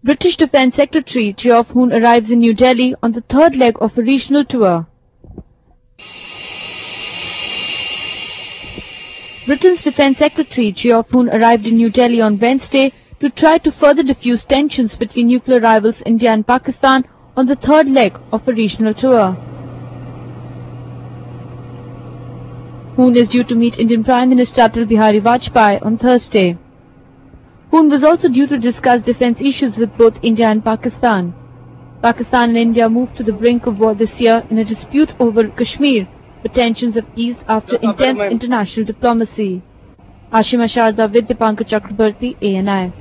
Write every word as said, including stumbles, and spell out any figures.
British Defence Secretary Geoff Hoon arrives in New Delhi on the third leg of a regional tour. Britain's Defence Secretary Geoff Hoon arrived in New Delhi on Wednesday to try to further diffuse tensions between nuclear rivals India and Pakistan on the third leg of a regional tour. Hoon is due to meet Indian Prime Minister Atal Bihari Vajpayee on Thursday. Hoon was also due to discuss defence issues with both India and Pakistan. Pakistan and India moved to the brink of war this year in a dispute over Kashmir, but tensions have eased after intense international diplomacy. Ashima Sharda with Dipankar Chakrabarti, A N I.